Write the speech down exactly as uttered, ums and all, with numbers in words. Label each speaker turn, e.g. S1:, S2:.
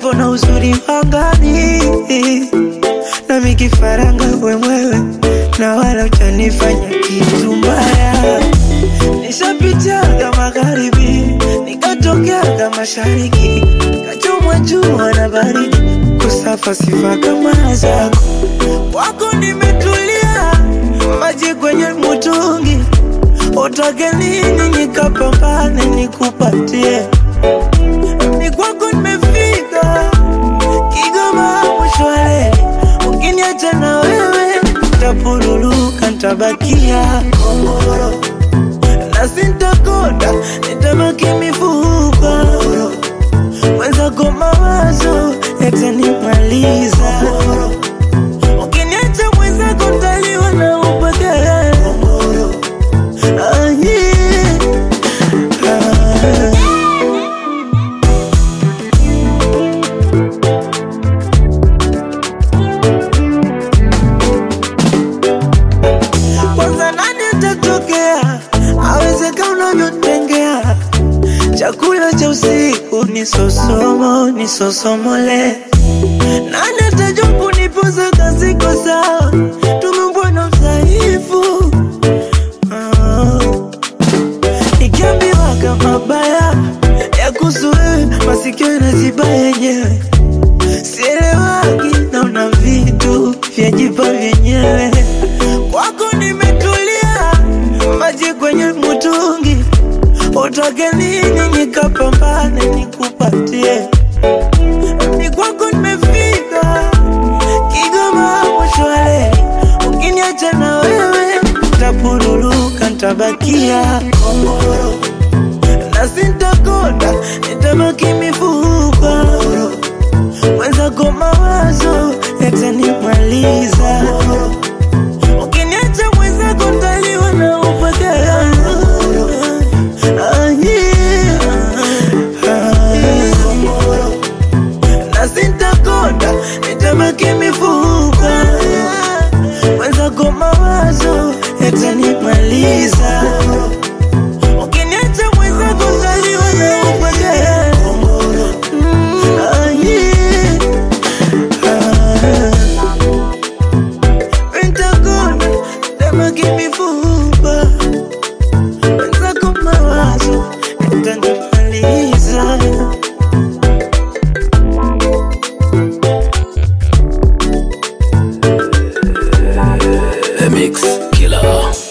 S1: upepo na uzuri wangani, na mikifaranga wewewe, na wala utanifanya kitu mbaya. Nishapitiaga magharibi, nikatokeaga mashariki, kachomwa jua na baridi, kusafa sifa kama zako. Kwako nimetulia, maji kwenye mtungi, utake nini nikapambane nikupatie. Ni kwako nimefika, Kigoma mshwale, ukiniacha na wewe nitapuruluka, nitabakia kongoro, na sintakonda, nitabaki mifupa. Mwenzako mawazo yatanimaliza, ukiniacha mwenzako ntaliwa na upake. Ah, yeah. Ah. Kwanza nani atatokea, awezeka unavyotengea. Chakula cha usiku ni sosomo, ni sosomole. Nani atajua kunipoza kazi kwa sawa, tumeumbwa na udhaifu. Oh. Nikiambiwa kama baya ya kuhusu wewe, masikio yanaziba yenyewe. Sielewagi naona vitu vyajipa vyenyewe. Kwako nimetulia, maji kwenye mtungi, utake nini nikapambane nikupatie. Ni kwako nimefika, Kigoma mshwale, ukiniacha na wewe nitapuruluka, nitabakia kongoro, na sintakonda, nitabaki mifupa. Mwenzako mawazo yatanimaliza, ukiniacha mwenzako ntaliwa na upake. Ah, yeah. Ah. Na sintakonda, nitabaki mifupa. Mwenzako mawazo yatanimaliza, ukiniacha mwenzako ntaliwa na upake. Ah, yeah. Ah. Sintakonda, nitabaki mifupa. Mwenzako mawazo yatanimaliza.
S2: The Mix Killer.